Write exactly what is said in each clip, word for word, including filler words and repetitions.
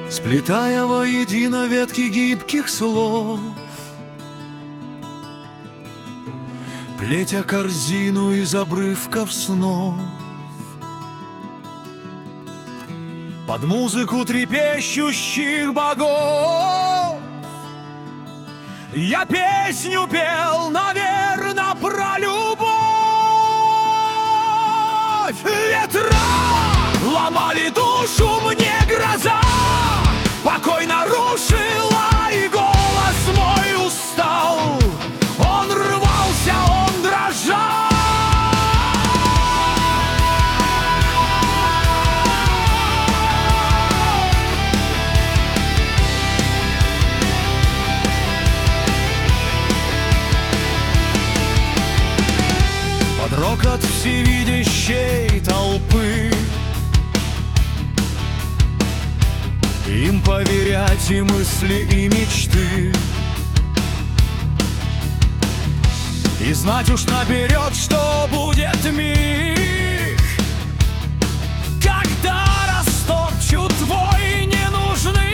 сплетая воедино ветки гибких слов, плетя корзину из обрывков снов. Под музыку трепещущих богов я песню пел, наверно, про любовь. Ветра ломали душу мне гроза, покой нарушила, и голос мой устал. Он рвался, он дрожал. Под рокот всевидящей толпы им поверять и мысли, и мечты, и знать уж наперед, что будет миг, когда растопчут твой ненужный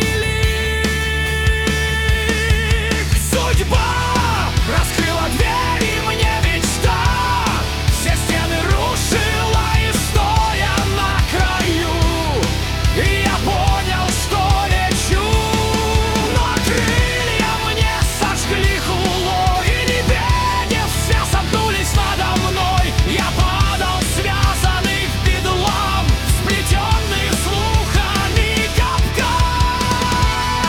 лик. Судьба раскрыла двери мне, мечта все стены рушила, и стоя на краю я понял, что лечу. Но крылья мне сожгли хуло, и небене все сомкнулись надо мной. Я падал связанный в бедлам, сплетенный слухами капкан.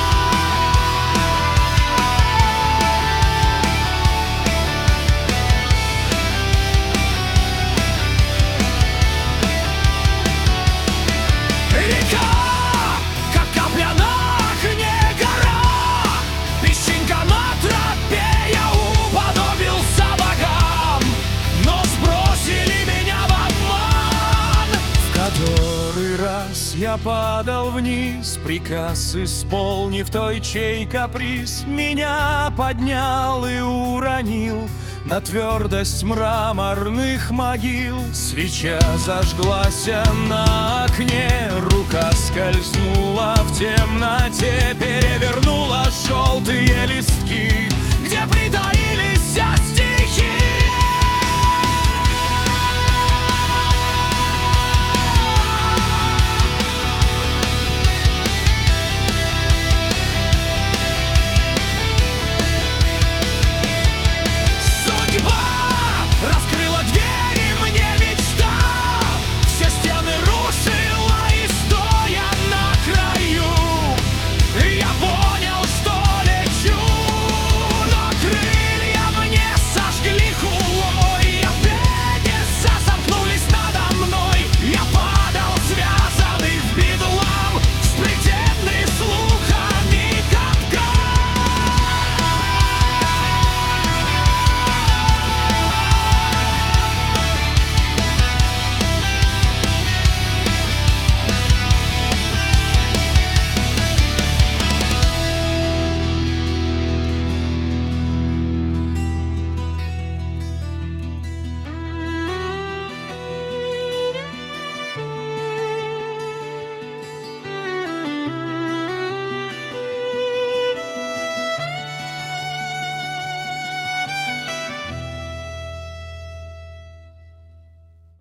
Река, как капля на окне, гора, песчинка на тропе, я уподобился богам, но сбросили меня в обман. В который раз я падал вниз, приказ исполнив той, чей каприз меня поднял и уронил на твердость мраморных могил. Свеча зажглась на окне, рука скользнула в темноте, перевернула желтые листки, где притаились